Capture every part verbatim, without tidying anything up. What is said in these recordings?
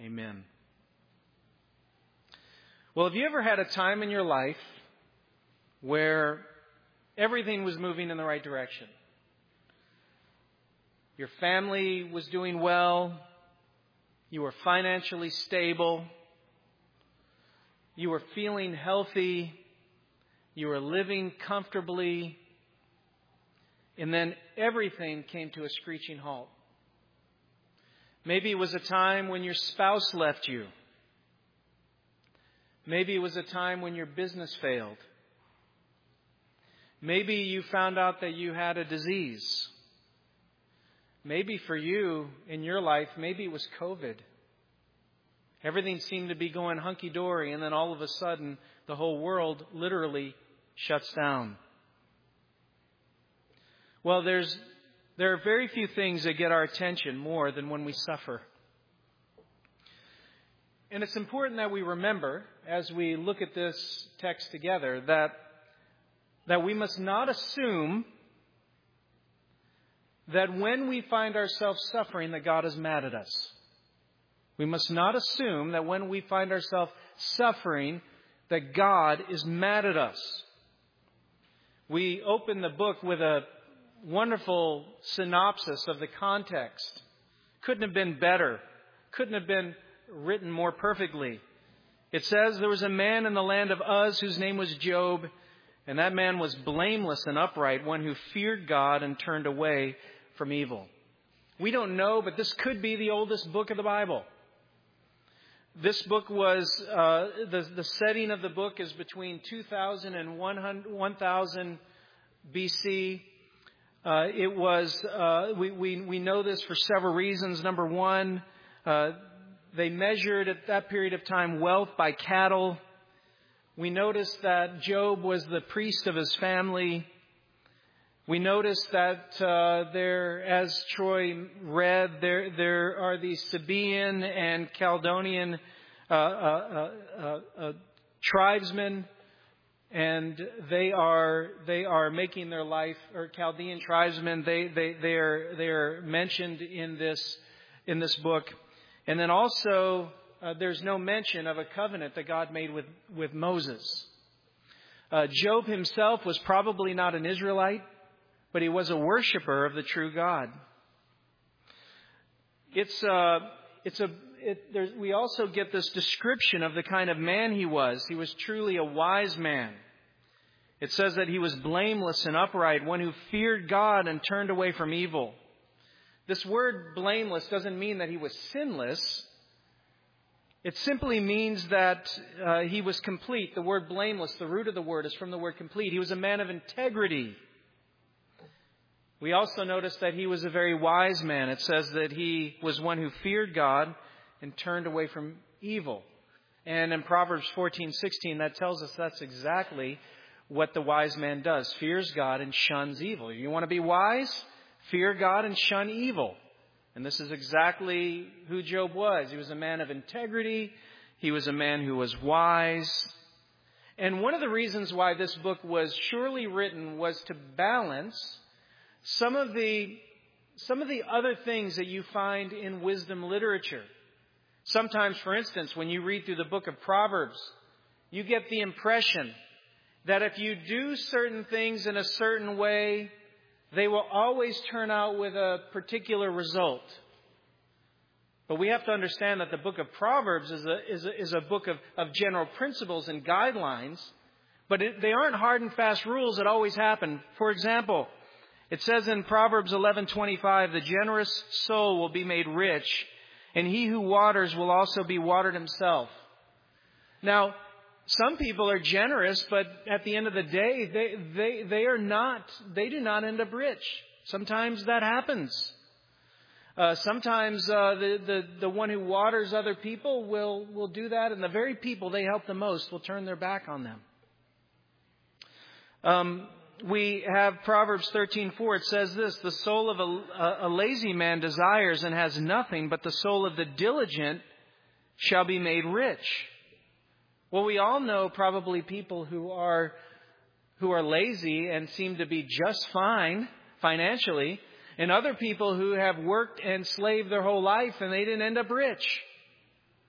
Amen. Well, have you ever had a time in your life where everything was moving in the right direction? Your family was doing well. You were financially stable. You were feeling healthy. You were living comfortably. And then everything came to a screeching halt. Maybe it was a time when your spouse left you. Maybe it was a time when your business failed. Maybe you found out that you had a disease. Maybe for you, in your life, maybe it was COVID. Everything seemed to be going hunky-dory, and then all of a sudden, the whole world literally shuts down. Well, there's there are very few things that get our attention more than when we suffer. And it's important that we remember, as we look at this text together, that, that we must not assume that when we find ourselves suffering, that God is mad at us. We must not assume that when we find ourselves suffering, that God is mad at us. We open the book with a wonderful synopsis of the context. Couldn't have been better. Couldn't have been written more perfectly. It says there was a man in the land of Uz whose name was Job, and that man was blameless and upright, one who feared God and turned away from evil. We don't know, but this could be the oldest book of the Bible. This book was, uh, the, the setting of the book is between two thousand and one thousand B C. Uh, it was, uh, we, we, we know this for several reasons. Number one, uh, they measured at that period of time wealth by cattle. We notice that Job was the priest of his family. We notice that uh, there, as Troy read, there there are these Sabaean and Chaldean uh, uh, uh, uh, tribesmen, and they are they are making their life, or Chaldean tribesmen. They they they are they are mentioned in this in this book, and then also uh, there's no mention of a covenant that God made with with Moses. Uh, Job himself was probably not an Israelite, but he was a worshiper of the true God. It's uh, it's a it, there's, we also get this description of the kind of man he was. He was truly a wise man. It says that he was blameless and upright, one who feared God and turned away from evil. This word blameless doesn't mean that he was sinless. It simply means that uh, he was complete. The word blameless, the root of the word, is from the word complete. He was a man of integrity. We also notice that he was a very wise man. It says that he was one who feared God and turned away from evil. And in Proverbs fourteen sixteen, that tells us that's exactly what the wise man does. Fears God and shuns evil. You want to be wise? Fear God and shun evil. And this is exactly who Job was. He was a man of integrity. He was a man who was wise. And one of the reasons why this book was surely written was to balance some of the some of the other things that you find in wisdom literature. Sometimes, for instance, when you read through the book of Proverbs, you get the impression that if you do certain things in a certain way, they will always turn out with a particular result. But we have to understand that the book of Proverbs is a, is a, is a book of, of general principles and guidelines, but it, they aren't hard and fast rules that always happen. For example, it says in Proverbs eleven twenty-five, the generous soul will be made rich, and he who waters will also be watered himself. Now, some people are generous, but at the end of the day, they, they, they are not, they do not end up rich. Sometimes that happens. Uh, sometimes uh, the, the, the one who waters other people will, will do that, and the very people they help the most will turn their back on them. Um, we have Proverbs thirteen four. It says this, the soul of a, a lazy man desires and has nothing, but the soul of the diligent shall be made rich. Well, we all know probably people who are who are lazy and seem to be just fine financially, and other people who have worked and slaved their whole life and they didn't end up rich.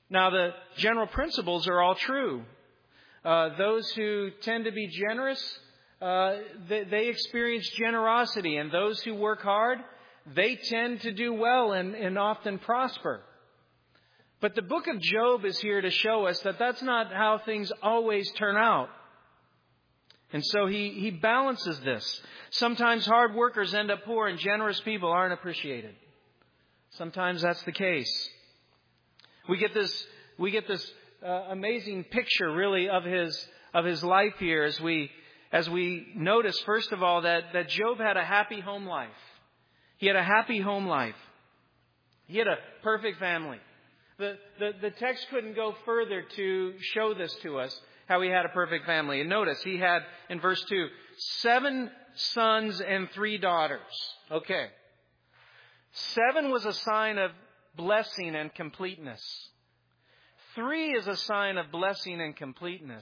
Now, the general principles are all true. Uh, those who tend to be generous, uh, they, they experience generosity. And those who work hard, they tend to do well and, and often prosper. But the book of Job is here to show us that that's not how things always turn out. And so he, he balances this. Sometimes hard workers end up poor and generous people aren't appreciated. Sometimes that's the case. We get this, we get this uh, amazing picture really of his, of his life here as we, as we notice, first of all, that, that Job had a happy home life. He had a happy home life. He had a perfect family. The, the, the text couldn't go further to show this to us, how he had a perfect family. And notice, he had, in verse two, seven sons and three daughters. Okay. Seven was a sign of blessing and completeness. Three is a sign of blessing and completeness.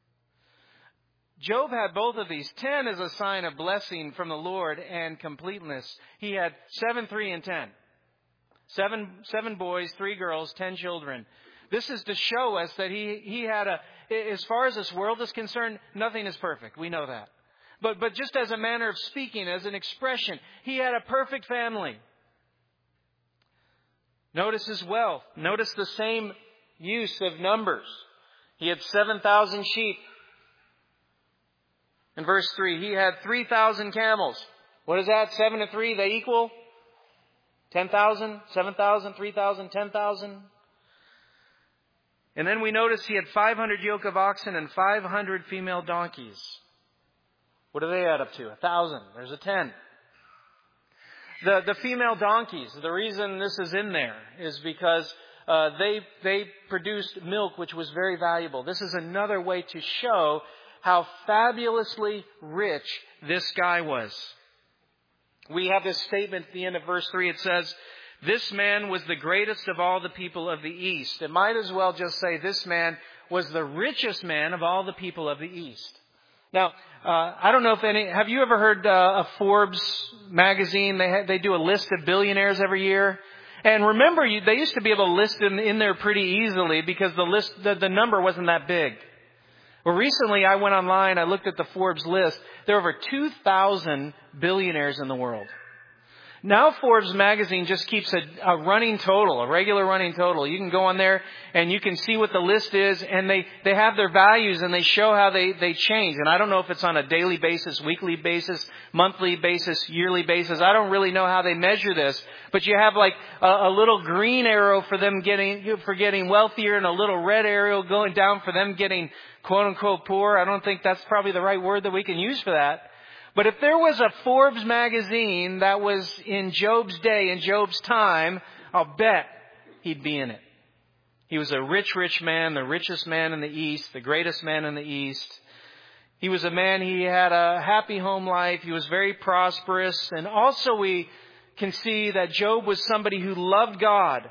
Job had both of these. Ten is a sign of blessing from the Lord and completeness. He had seven, three, and ten. Seven, seven boys, three girls, ten children. This is to show us that he, he had a, as far as this world is concerned, nothing is perfect. We know that. But, but just as a manner of speaking, as an expression, he had a perfect family. Notice his wealth. Notice the same use of numbers. He had seven thousand sheep. In verse three, he had three thousand camels. What is that? seven to three, they equal? ten thousand, seven thousand, three thousand, ten thousand. And then we notice he had five hundred yoke of oxen and five hundred female donkeys. What do they add up to? A thousand. There's a ten. The, the female donkeys, the reason this is in there is because uh, they, they produced milk, which was very valuable. This is another way to show how fabulously rich this guy was. We have this statement at the end of verse three. It says, this man was the greatest of all the people of the East. It might as well just say this man was the richest man of all the people of the East. Now, uh, I don't know if any, have you ever heard uh, of Forbes magazine? They ha- they do a list of billionaires every year. And remember, you, they used to be able to list them in there pretty easily because the list, the, the number wasn't that big. Well, recently I went online, I looked at the Forbes list. There are over two thousand billionaires in the world. Now Forbes magazine just keeps a, a running total, a regular running total. You can go on there and you can see what the list is, and they, they have their values and they show how they, they change. And I don't know if it's on a daily basis, weekly basis, monthly basis, yearly basis. I don't really know how they measure this. But you have like a, a little green arrow for them getting, for getting wealthier and a little red arrow going down for them getting quote unquote poor. I don't think that's probably the right word that we can use for that. But if there was a Forbes magazine that was in Job's day, in Job's time, I'll bet he'd be in it. He was a rich, rich man, the richest man in the East, the greatest man in the East. He was a man, he had a happy home life. He was very prosperous. And also we can see that Job was somebody who loved God.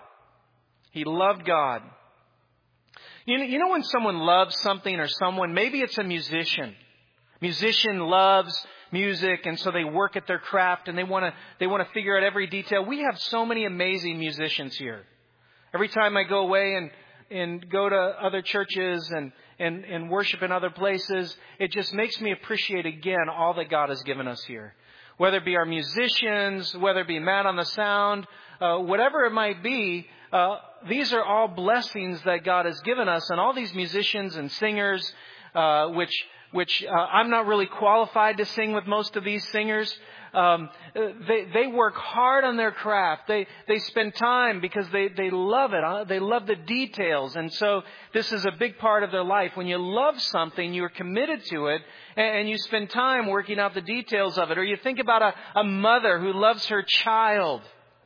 He loved God. You know, you know when someone loves something or someone, maybe it's a musician. Musician loves music, and so they work at their craft and they want to they want to figure out every detail. We have so many amazing musicians here. Every time I go away and and go to other churches and and and worship in other places, it just makes me appreciate again all that God has given us here. Whether it be our musicians, whether it be Matt on the sound, uh, whatever it might be, uh, these are all blessings that God has given us. And all these musicians and singers, uh, which which uh, I'm not really qualified to sing with most of these singers. Um, they they work hard on their craft. They they spend time because they, they love it. Uh, they love the details. And so this is a big part of their life. When you love something, you're committed to it, and, and you spend time working out the details of it. Or you think about a, a mother who loves her child.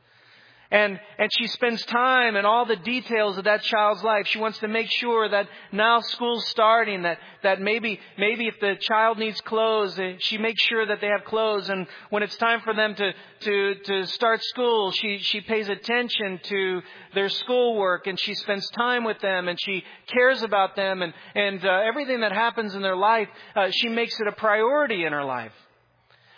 And, and she spends time in all the details of that child's life. She wants to make sure that now school's starting, that, that maybe, maybe if the child needs clothes, she makes sure that they have clothes. And when it's time for them to, to, to start school, she, she pays attention to their schoolwork, and she spends time with them, and she cares about them, and, and uh, everything that happens in their life, uh, she makes it a priority in her life.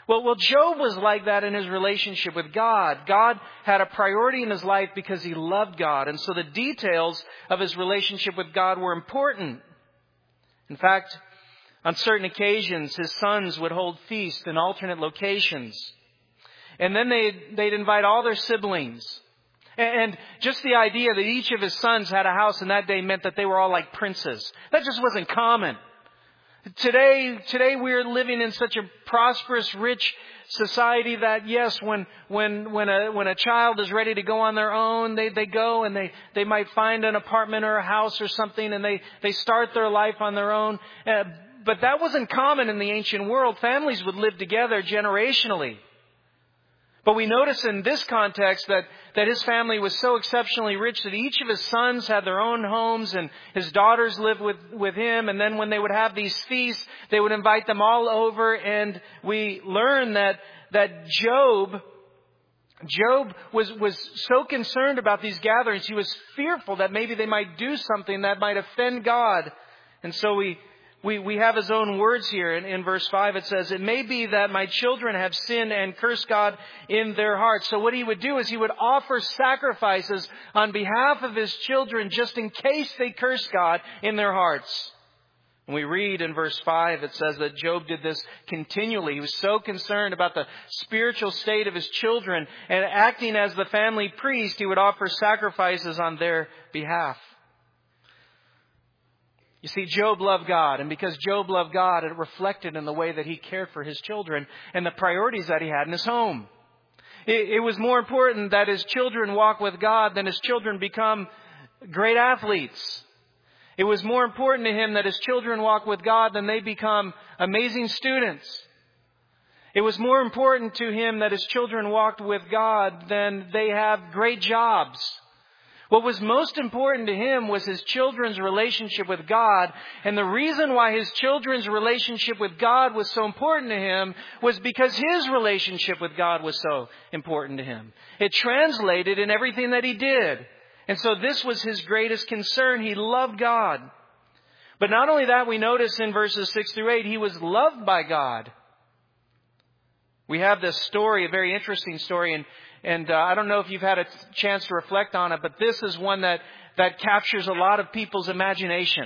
Well, well, Job was like that in his relationship with God. God had a priority in his life because he loved God. And so the details of his relationship with God were important. In fact, on certain occasions, his sons would hold feasts in alternate locations. And then they'd, they'd invite all their siblings. And just the idea that each of his sons had a house in that day meant that they were all like princes. That just wasn't common. Today, today we're living in such a prosperous, rich society that yes, when, when, when a, when a child is ready to go on their own, they, they go and they, they might find an apartment or a house or something and they, they start their life on their own. Uh, but that wasn't common in the ancient world. Families would live together generationally. But we notice in this context that, that his family was so exceptionally rich that each of his sons had their own homes and his daughters lived with, with him. And then when they would have these feasts, they would invite them all over. And we learn that, that Job, Job was, was so concerned about these gatherings. He was fearful that maybe they might do something that might offend God. And so we We, we have his own words here. In, in verse five it says, "It may be that my children have sinned and cursed God in their hearts." So what he would do is he would offer sacrifices on behalf of his children just in case they curse God in their hearts. And we read in verse five, it says that Job did this continually. He was so concerned about the spiritual state of his children, and acting as the family priest, he would offer sacrifices on their behalf. You see, Job loved God, and because Job loved God, it reflected in the way that he cared for his children and the priorities that he had in his home. It, it was more important that his children walk with God than his children become great athletes. It was more important to him that his children walk with God than they become amazing students. It was more important to him that his children walked with God than they have great jobs. What was most important to him was his children's relationship with God. And the reason why his children's relationship with God was so important to him was because his relationship with God was so important to him. It translated in everything that he did. And so this was his greatest concern. He loved God. But not only that, we notice in verses six through eight, he was loved by God. We have this story, a very interesting story, and And uh, I don't know if you've had a chance to reflect on it, but this is one that, that captures a lot of people's imagination.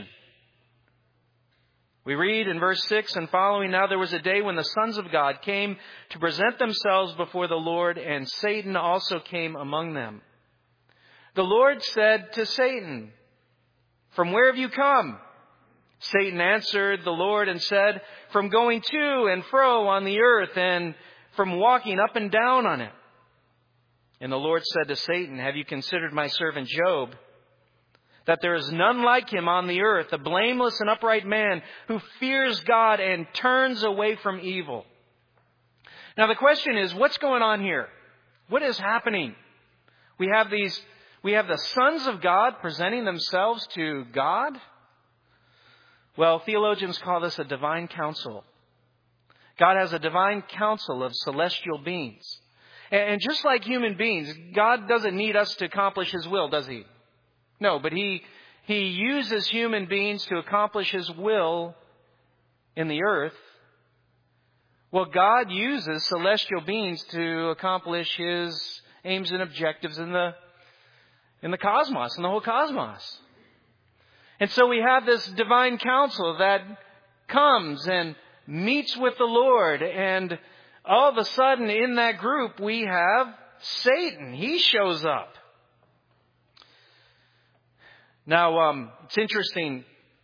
We read in verse six and following, "Now there was a day when the sons of God came to present themselves before the Lord, and Satan also came among them. The Lord said to Satan, 'From where have you come?' Satan answered the Lord and said, 'From going to and fro on the earth, and from walking up and down on it.' And the Lord said to Satan, 'Have you considered my servant Job, that there is none like him on the earth, a blameless and upright man who fears God and turns away from evil?'" Now the question is, what's going on here? What is happening? We have these, we have the sons of God presenting themselves to God. Well, theologians call this a divine council. God has a divine council of celestial beings. And just like human beings, God doesn't need us to accomplish His will, does He? No, but He He uses human beings to accomplish His will in the earth. Well, God uses celestial beings to accomplish His aims and objectives in the in the cosmos, in the whole cosmos. And so we have this divine council that comes and meets with the Lord, and all of a sudden, in that group, we have Satan. He shows up. Now, um, it's interesting.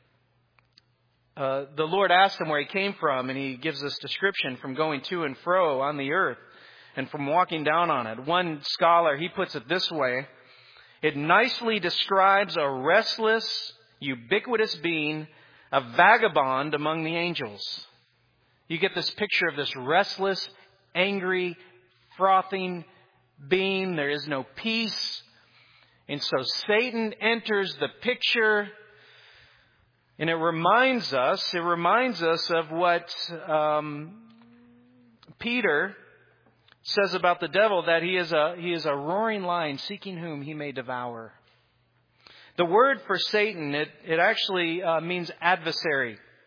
Uh, the Lord asked him where he came from, and He gives this description: from going to and fro on the earth and from walking down on it. One scholar, he puts it this way: it nicely describes a restless, ubiquitous being, a vagabond among the angels. You get this picture of this restless, angry, frothing being. There is no peace. And so Satan enters the picture. And it reminds us, it reminds us of what um, Peter says about the devil, that he is a he is a roaring lion seeking whom he may devour. The word for Satan, it, it actually uh, means adversary.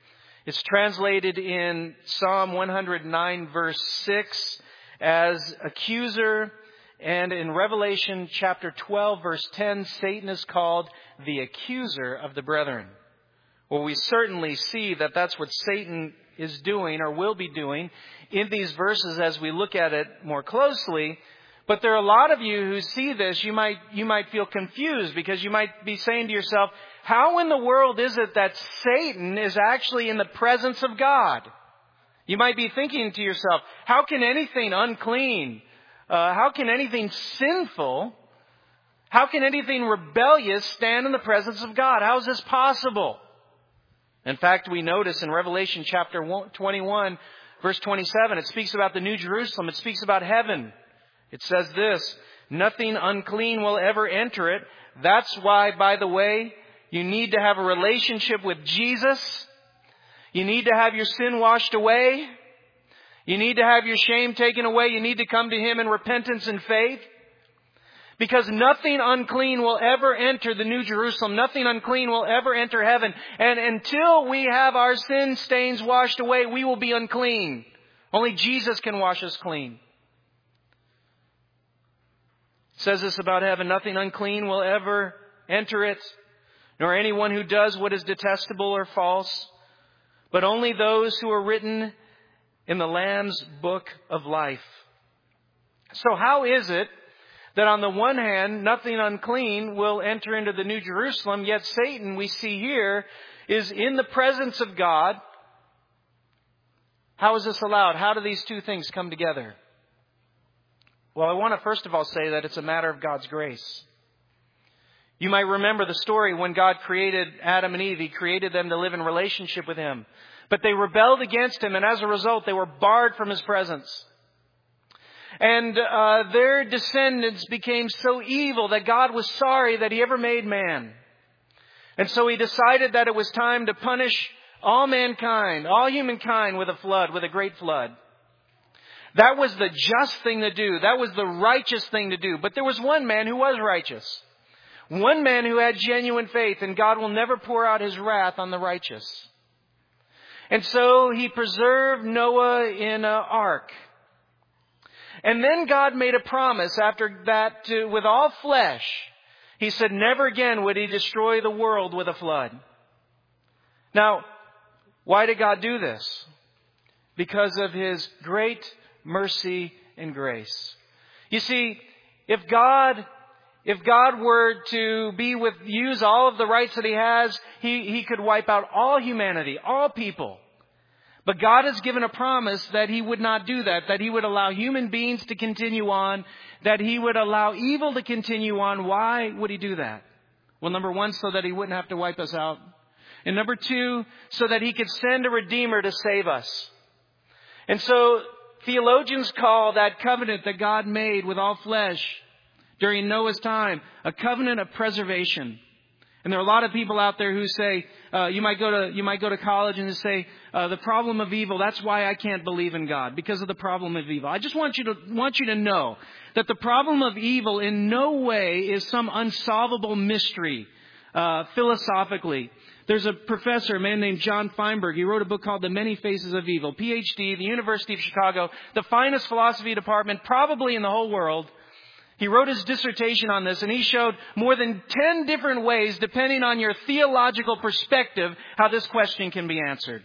It's translated in Psalm one hundred nine verse six as accuser. And in Revelation chapter twelve verse ten, Satan is called the accuser of the brethren. Well, we certainly see that that's what Satan is doing or will be doing in these verses as we look at it more closely. But there are a lot of you who see this, you might, you might feel confused because you might be saying to yourself, how in the world is it that Satan is actually in the presence of God? You might be thinking to yourself, how can anything unclean, uh, how can anything sinful, how can anything rebellious stand in the presence of God? How is this possible? In fact, we notice in Revelation chapter twenty-one, verse twenty-seven, it speaks about the New Jerusalem. It speaks about heaven. It says this, nothing unclean will ever enter it. That's why, by the way, you need to have a relationship with Jesus. You need to have your sin washed away. You need to have your shame taken away. You need to come to Him in repentance and faith. Because nothing unclean will ever enter the New Jerusalem. Nothing unclean will ever enter heaven. And until we have our sin stains washed away, we will be unclean. Only Jesus can wash us clean. It says this about heaven, nothing unclean will ever enter it, nor anyone who does what is detestable or false, but only those who are written in the Lamb's book of life. So how is it that on the one hand, nothing unclean will enter into the New Jerusalem, yet Satan, we see here, is in the presence of God? How is this allowed? How do these two things come together? Well, I want to first of all say that it's a matter of God's grace. You might remember the story when God created Adam and Eve. He created them to live in relationship with Him. But they rebelled against Him, and as a result, they were barred from His presence. And uh, their descendants became so evil that God was sorry that He ever made man. And so He decided that it was time to punish all mankind, all humankind with a flood, with a great flood. That was the just thing to do. That was the righteous thing to do. But there was one man who was righteous. One man who had genuine faith, and God will never pour out His wrath on the righteous. And so He preserved Noah in an ark. And then God made a promise after that to, with all flesh. He said never again would He destroy the world with a flood. Now, why did God do this? Because of His great mercy and grace. You see, if God, if God were to be with, use all of the rights that He has, He, He could wipe out all humanity, all people. But God has given a promise that He would not do that, that He would allow human beings to continue on, that He would allow evil to continue on. Why would He do that? Well, number one, so that He wouldn't have to wipe us out. And number two, so that He could send a Redeemer to save us. And so theologians call that covenant that God made with all flesh during Noah's time a covenant of preservation. And there are a lot of people out there who say, uh, you might go to you might go to college and say, uh, the problem of evil, that's why I can't believe in God, because of the problem of evil. I just want you to want you to know that the problem of evil in no way is some unsolvable mystery uh, philosophically. There's a professor, a man named John Feinberg. He wrote a book called The Many Faces of Evil. P H D, the University of Chicago, the finest philosophy department probably in the whole world. He wrote his dissertation on this, and he showed more than ten different ways, depending on your theological perspective, how this question can be answered.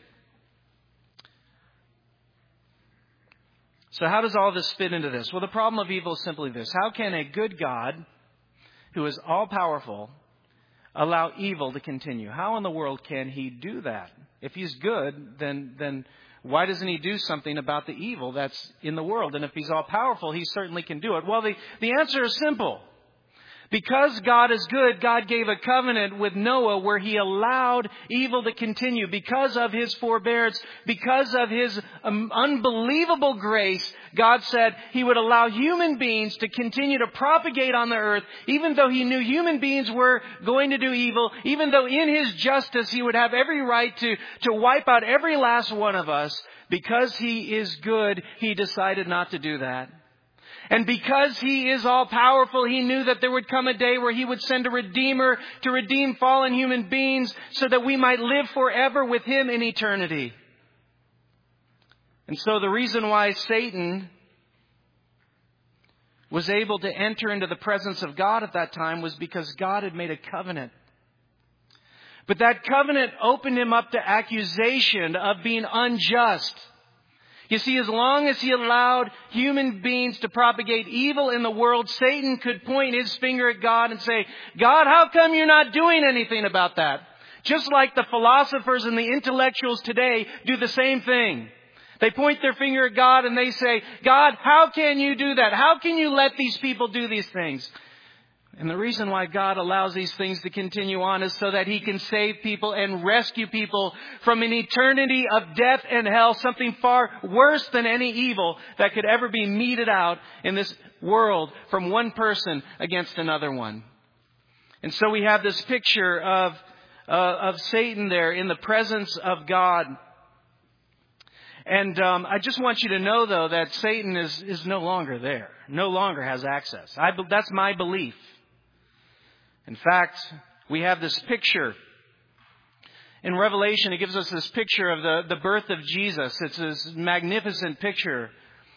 So how does all this fit into this? Well, the problem of evil is simply this. How can a good God, who is all-powerful, allow evil to continue? How in the world can He do that? If He's good, then then why doesn't He do something about the evil that's in the world? And if He's all-powerful, He certainly can do it. Well, the, the answer is simple. Because God is good, God gave a covenant with Noah where He allowed evil to continue. Because of His forbearance, because of His um, unbelievable grace, God said He would allow human beings to continue to propagate on the earth, even though He knew human beings were going to do evil, even though in His justice He would have every right to, to wipe out every last one of us. Because He is good, He decided not to do that. And because He is all powerful, He knew that there would come a day where He would send a Redeemer to redeem fallen human beings so that we might live forever with Him in eternity. And so the reason why Satan was able to enter into the presence of God at that time was because God had made a covenant. But that covenant opened him up to accusation of being unjust. You see, as long as he allowed human beings to propagate evil in the world, Satan could point his finger at God and say, God, how come you're not doing anything about that? Just like the philosophers and the intellectuals today do the same thing. They point their finger at God and they say, God, how can you do that? How can you let these people do these things? And the reason why God allows these things to continue on is so that He can save people and rescue people from an eternity of death and hell, something far worse than any evil that could ever be meted out in this world from one person against another one. And so we have this picture of, uh, of Satan there in the presence of God. And um, I just want you to know, though, that Satan is, is no longer there, no longer has access. I, that's my belief. In fact, we have this picture. In Revelation, it gives us this picture of the, the birth of Jesus. It's this magnificent picture.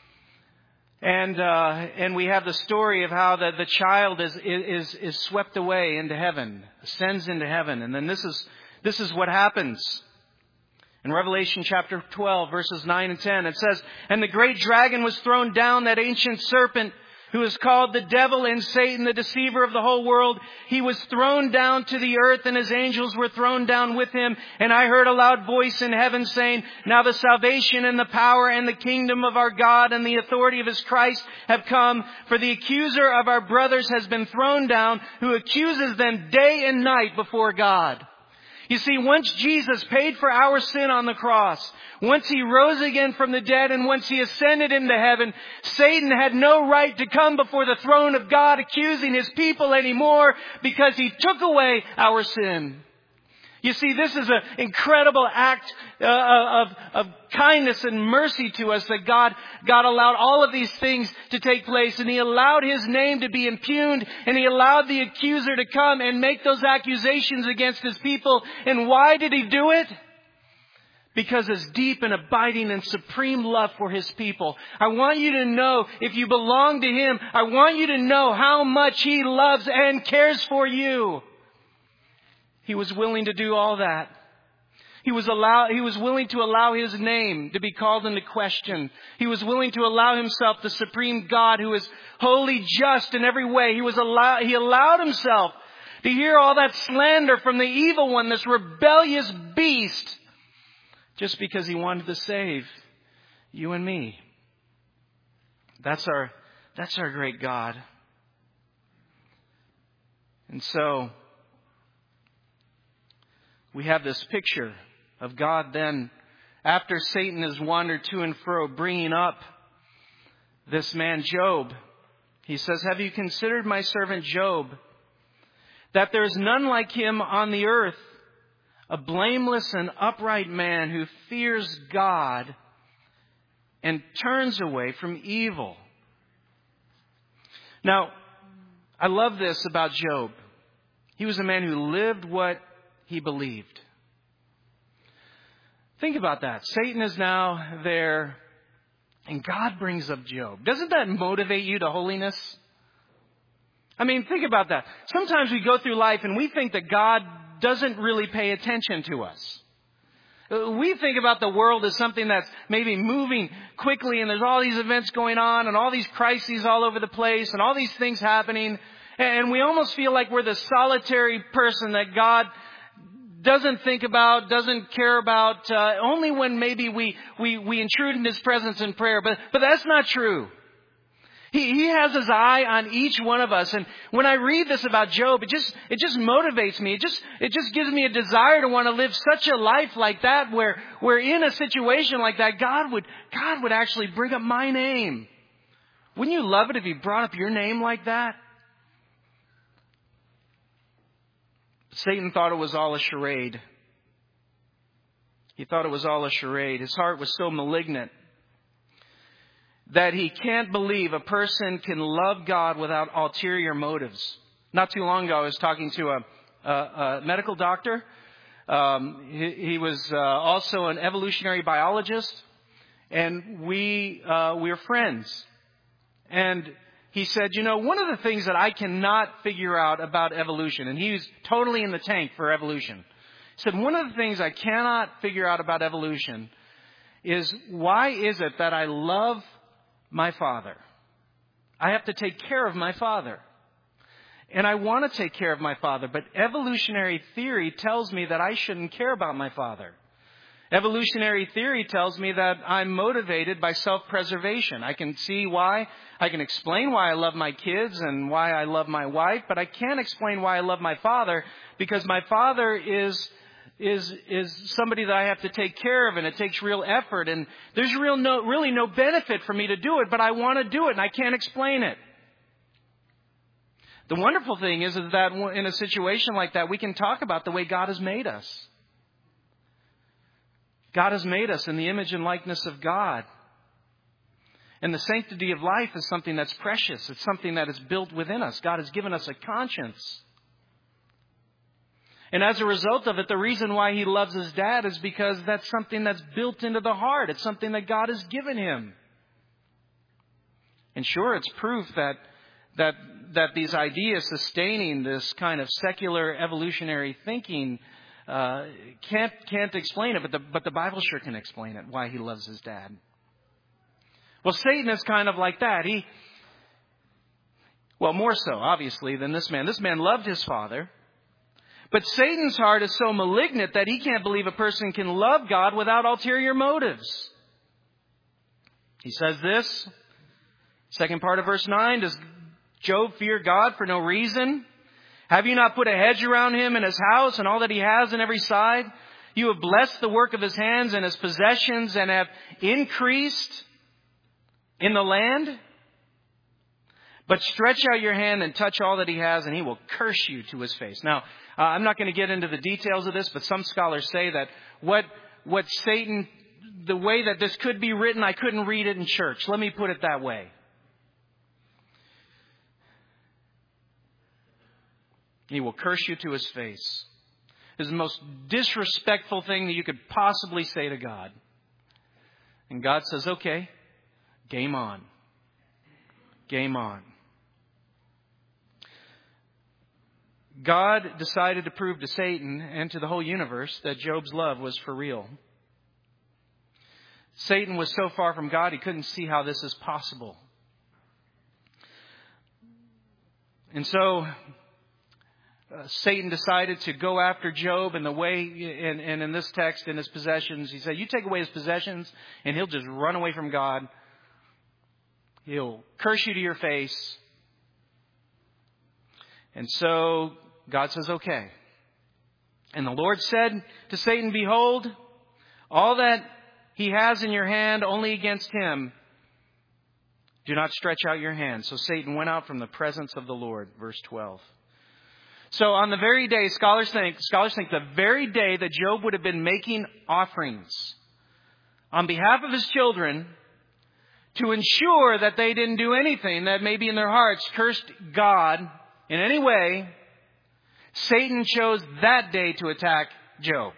And uh, and we have the story of how the, the child is, is, is swept away into heaven, ascends into heaven. And then this is this is what happens. In Revelation chapter twelve, verses nine and ten, it says, And the great dragon was thrown down, that ancient serpent, who is called the devil and Satan, the deceiver of the whole world. He was thrown down to the earth, and his angels were thrown down with him. And I heard a loud voice in heaven saying, Now the salvation and the power and the kingdom of our God and the authority of His Christ have come. For the accuser of our brothers has been thrown down, who accuses them day and night before God. You see, once Jesus paid for our sin on the cross, once He rose again from the dead, and once He ascended into heaven, Satan had no right to come before the throne of God accusing His people anymore, because He took away our sin. You see, this is an incredible act uh, of, of kindness and mercy to us, that God, God allowed all of these things to take place, and He allowed His name to be impugned, and He allowed the accuser to come and make those accusations against His people. And why did He do it? Because His deep and abiding and supreme love for His people. I want you to know, if you belong to Him, I want you to know how much He loves and cares for you. He was willing to do all that. He was allow, he was willing to allow His name to be called into question. He was willing to allow Himself, the supreme God who is wholly just in every way. He was allow, He allowed Himself to hear all that slander from the evil one, this rebellious beast, just because He wanted to save you and me. That's our, that's our great God. And so, we have this picture of God then, after Satan has wandered to and fro, bringing up this man Job. He says, Have you considered my servant Job, that there is none like him on the earth, a blameless and upright man who fears God and turns away from evil? Now, I love this about Job. He was a man who lived what he believed. Think about that. Satan is now there, and God brings up Job. Doesn't that motivate you to holiness? I mean, think about that. Sometimes we go through life and we think that God doesn't really pay attention to us. We think about the world as something that's maybe moving quickly, and there's all these events going on and all these crises all over the place and all these things happening. And we almost feel like we're the solitary person that God doesn't think about, doesn't care about, uh, only when maybe we, we, we intrude in His presence in prayer. But, but that's not true. He, he has His eye on each one of us. And when I read this about Job, it just, it just motivates me. It just, it just gives me a desire to want to live such a life like that, where, where in a situation like that, God would, God would actually bring up my name. Wouldn't you love it if He brought up your name like that? Satan thought it was all a charade. He thought it was all a charade. His heart was so malignant that he can't believe a person can love God without ulterior motives. Not too long ago, I was talking to a, a, a medical doctor. Um, he, he was uh, also an evolutionary biologist, and we uh, we were friends. And he said, you know, one of the things that I cannot figure out about evolution, and he was totally in the tank for evolution. He said, one of the things I cannot figure out about evolution is why is it that I love my father? I have to take care of my father. And I want to take care of my father, but evolutionary theory tells me that I shouldn't care about my father. Evolutionary theory tells me that I'm motivated by self-preservation. I can see why. I can explain why I love my kids and why I love my wife, but I can't explain why I love my father, because my father is is is somebody that I have to take care of, and it takes real effort, and there's real no really no benefit for me to do it, but I want to do it and I can't explain it. The wonderful thing is, is that in a situation like that, we can talk about the way God has made us. God has made us in the image and likeness of God. And the sanctity of life is something that's precious. It's something that is built within us. God has given us a conscience. And as a result of it, the reason why he loves his dad is because that's something that's built into the heart. It's something that God has given him. And sure, it's proof that that that these ideas sustaining this kind of secular evolutionary thinking uh, can't can't explain it, but the but the Bible sure can explain it, why he loves his dad. Well, Satan is kind of like that. He, well, more so, obviously, than this man. This man loved his father. But Satan's heart is so malignant that he can't believe a person can love God without ulterior motives. He says this, second part of verse nine, does Job fear God for no reason? Have you not put a hedge around him and his house and all that he has on every side? You have blessed the work of his hands and his possessions and have increased in the land. But stretch out your hand and touch all that he has, and he will curse you to his face. Now, uh, I'm not going to get into the details of this, but some scholars say that what what Satan, the way that this could be written, I couldn't read it in church. Let me put it that way. He will curse you to his face. This is the most disrespectful thing that you could possibly say to God. And God says, okay, game on. Game on. God decided to prove to Satan and to the whole universe that Job's love was for real. Satan was so far from God, he couldn't see how this is possible. And so uh, Satan decided to go after Job in the way, and, and in this text, in his possessions, he said, you take away his possessions and he'll just run away from God. He'll curse you to your face. And so God says, okay. And the Lord said to Satan, behold, all that he has in your hand, only against him do not stretch out your hand. So Satan went out from the presence of the Lord. Verse twelve. So on the very day, scholars think, scholars think the very day that Job would have been making offerings on behalf of his children, to ensure that they didn't do anything that maybe in their hearts cursed God in any way, Satan chose that day to attack Job.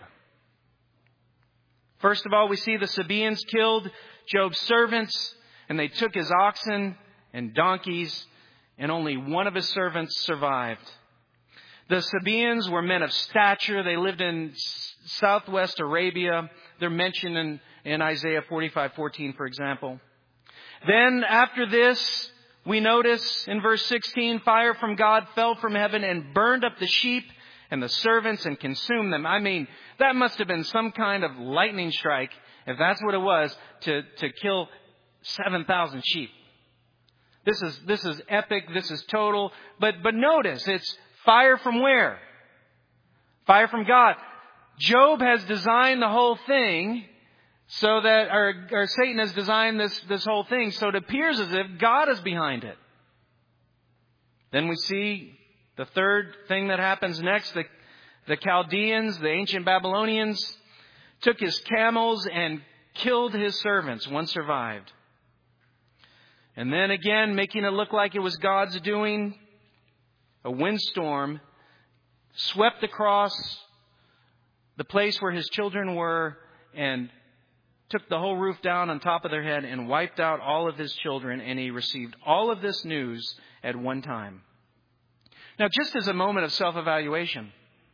First of all, we see the Sabaeans killed Job's servants, and they took his oxen and donkeys, and only one of his servants survived. The Sabaeans were men of stature. They lived in southwest Arabia. They're mentioned in, in Isaiah forty-five fourteen, for example. Then after this, we notice in verse sixteen, fire from God fell from heaven and burned up the sheep and the servants and consumed them. I mean, that must have been some kind of lightning strike, if that's what it was, to, to kill seven thousand sheep. This is, this is epic. This is total. But, but notice, it's fire from where? Fire from God. Job has designed the whole thing so that, or, or Satan has designed this, this whole thing so it appears as if God is behind it. Then we see the third thing that happens next. The, the Chaldeans, the ancient Babylonians, took his camels and killed his servants. One survived. And then again, making it look like it was God's doing, a windstorm swept across the place where his children were and took the whole roof down on top of their head and wiped out all of his children. And he received all of this news at one time. Now, just as a moment of self-evaluation,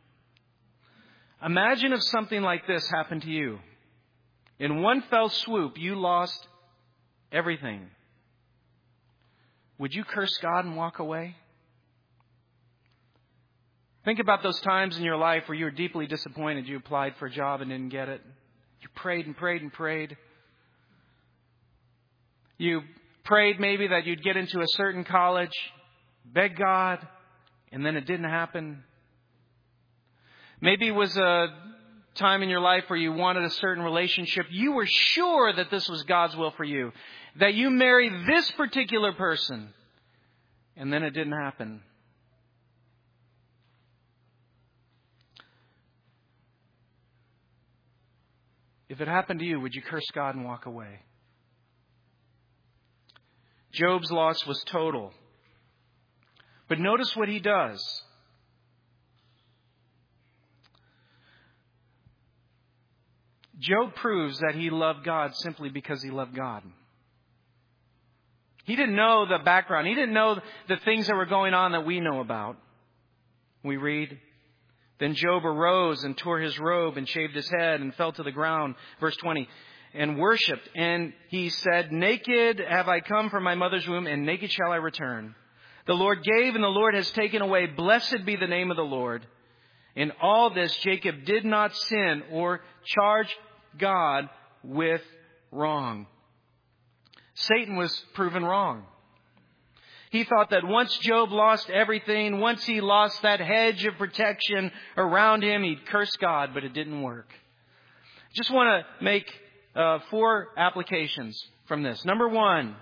imagine if something like this happened to you. In one fell swoop, you lost everything. Would you curse God and walk away? Think about those times in your life where you were deeply disappointed. You applied for a job and didn't get it. You prayed and prayed and prayed. You prayed maybe that you'd get into a certain college, begged God, and then it didn't happen. Maybe it was a time in your life where you wanted a certain relationship. You were sure that this was God's will for you, that you marry this particular person, and then it didn't happen. If it happened to you, would you curse God and walk away? Job's loss was total. But notice what he does. Job proves that he loved God simply because he loved God. He didn't know the background. He didn't know the things that were going on that we know about. We read, then Job arose and tore his robe and shaved his head and fell to the ground. Verse twenty. And worshipped. And he said, naked have I come from my mother's womb, and naked shall I return. The Lord gave, and the Lord has taken away. Blessed be the name of the Lord. In all this, Jacob did not sin or charge God with wrong. Satan was proven wrong. He thought that once Job lost everything, once he lost that hedge of protection around him, he'd curse God, but it didn't work. Just want to make uh, four applications from this. Number one,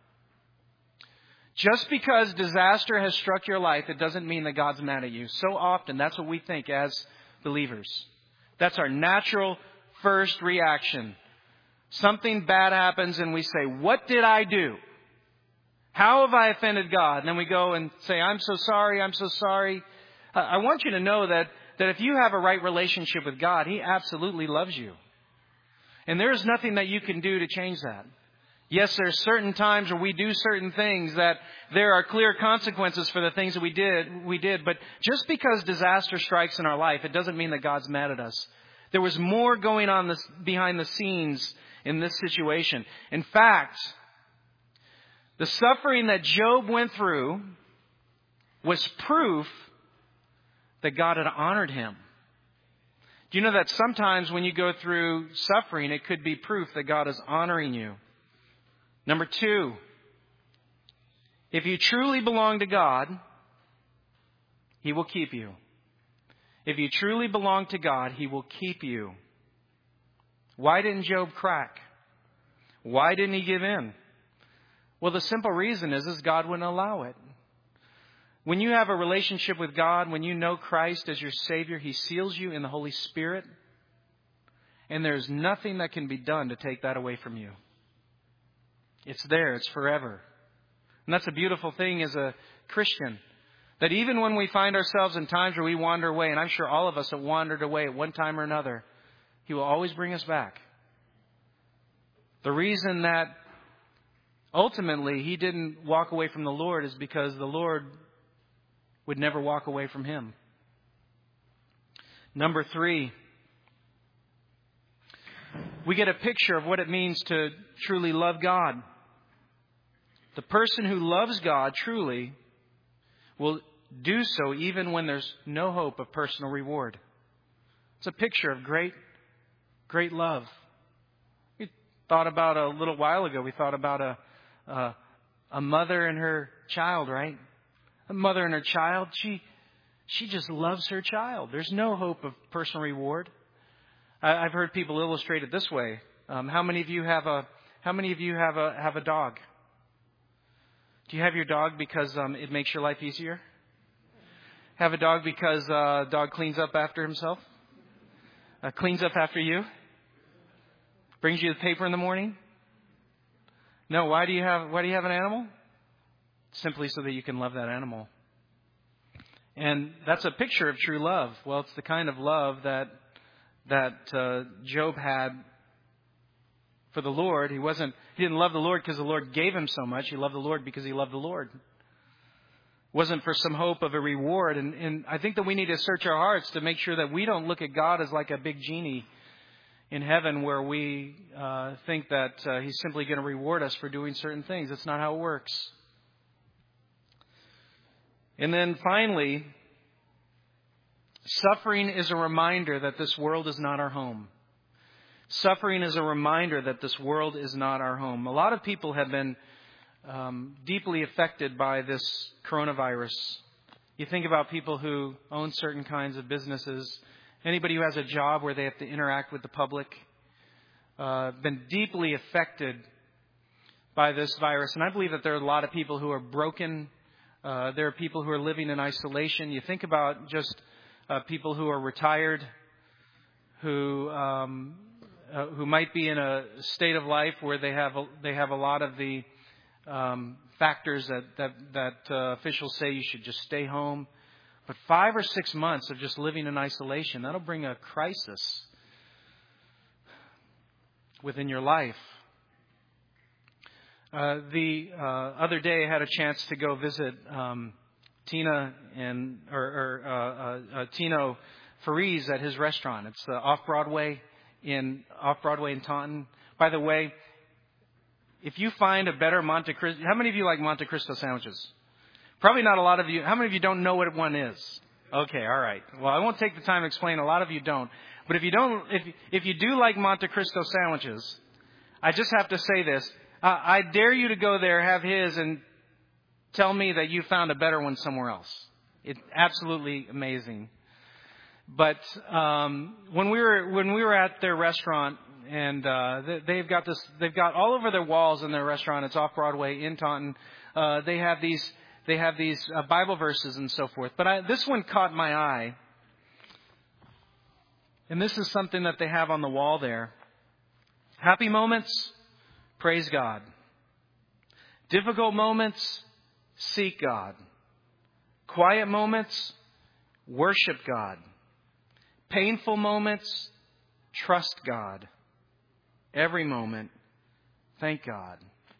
just because disaster has struck your life, it doesn't mean that God's mad at you. So often, that's what we think as believers. That's our natural first reaction. Something bad happens and we say, what did I do? How have I offended God? And then we go and say, I'm so sorry, I'm so sorry. I want you to know that, that if you have a right relationship with God, He absolutely loves you. And there is nothing that you can do to change that. Yes, there are certain times where we do certain things that there are clear consequences for the things that we did, we did. But just because disaster strikes in our life, it doesn't mean that God's mad at us. There was more going on this, behind the scenes in this situation. In fact, the suffering that Job went through was proof that God had honored him. Do you know that sometimes when you go through suffering, it could be proof that God is honoring you? Number two, if you truly belong to God, He will keep you. If you truly belong to God, He will keep you. Why didn't Job crack? Why didn't he give in? Well, the simple reason is, is God wouldn't allow it. When you have a relationship with God, when you know Christ as your Savior, He seals you in the Holy Spirit. And there's nothing that can be done to take that away from you. It's there. It's forever. And that's a beautiful thing as a Christian. That even when we find ourselves in times where we wander away, and I'm sure all of us have wandered away at one time or another, He will always bring us back. The reason that ultimately he didn't walk away from the Lord is because the Lord would never walk away from him. Number three, we get a picture of what it means to truly love God. The person who loves God truly will do so even when there's no hope of personal reward. It's a picture of great, great love. We thought about a little while ago, we thought about a, a, a mother and her child, right? A mother and her child, she she just loves her child. There's no hope of personal reward. I, I've heard people illustrate it this way. Um, how many of you have a how many of you have a have a dog? Do you have your dog because um, it makes your life easier? Have a dog because uh, dog cleans up after himself? Uh, cleans up after you? Brings you the paper in the morning? No, why do you have why do you have an animal? Simply so that you can love that animal. And that's a picture of true love. Well, it's the kind of love that that uh, Job had for the Lord. He wasn't he didn't love the Lord because the Lord gave him so much. He loved the Lord because he loved the Lord. It wasn't for some hope of a reward. And, and I think that we need to search our hearts to make sure that we don't look at God as like a big genie in heaven where we uh, think that uh, He's simply going to reward us for doing certain things. That's not how it works. And then finally, suffering is a reminder that this world is not our home. Suffering is a reminder that this world is not our home. A lot of people have been um, deeply affected by this coronavirus. You think about people who own certain kinds of businesses, anybody who has a job where they have to interact with the public, uh, been deeply affected by this virus. And I believe that there are a lot of people who are broken. Uh, there are people who are living in isolation. You think about just uh, people who are retired, who um, uh, who might be in a state of life where they have a, they have a lot of the um, factors that that, that uh, officials say you should just stay home. But five or six months of just living in isolation, that'll bring a crisis within your life. Uh, the uh, other day, I had a chance to go visit um, Tina and or, or uh, uh, uh, Tino Fariz at his restaurant. It's uh, off Broadway in off Broadway in Taunton. By the way, if you find a better Monte Cristo, how many of you like Monte Cristo sandwiches? Probably not a lot of you. How many of you don't know what one is? Okay, all right. Well, I won't take the time to explain. A lot of you don't. But if you don't, if if you do like Monte Cristo sandwiches, I just have to say this. Uh, I dare you to go there, have his, and tell me that you found a better one somewhere else. It's absolutely amazing. But um, when we were when we were at their restaurant, and uh, they've got this, they've got all over their walls in their restaurant. It's off Broadway in Taunton. Uh, they have these they have these uh, Bible verses and so forth. But I, this one caught my eye, and this is something that they have on the wall there. Happy moments, praise God. Difficult moments, seek God. Quiet moments, worship God. Painful moments, trust God. Every moment, thank God.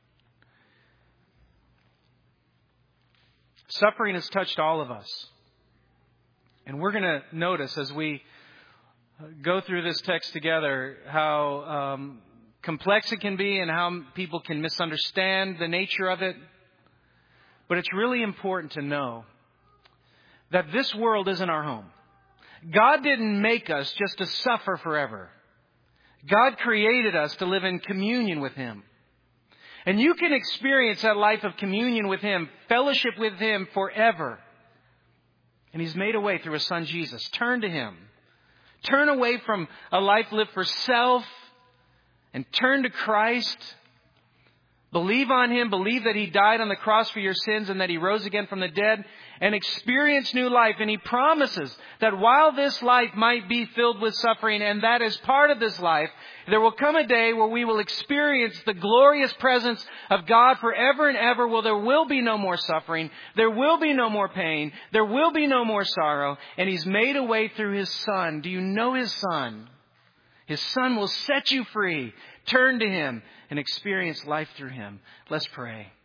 Suffering has touched all of us. And we're going to notice as we go through this text together how um, complex it can be and how people can misunderstand the nature of it. But it's really important to know that this world isn't our home. God didn't make us just to suffer forever. God created us to live in communion with Him. And you can experience that life of communion with Him, fellowship with Him forever. And He's made a way through His Son Jesus. Turn to Him. Turn away from a life lived for self and turn to Christ. Believe on Him. Believe that He died on the cross for your sins and that He rose again from the dead and experience new life. And He promises that while this life might be filled with suffering, and that is part of this life, there will come a day where we will experience the glorious presence of God forever and ever, where there will be no more suffering, there will be no more pain, there will be no more sorrow, and He's made a way through His Son. Do you know His Son? His Son will set you free. Turn to Him and experience life through Him. Let's pray.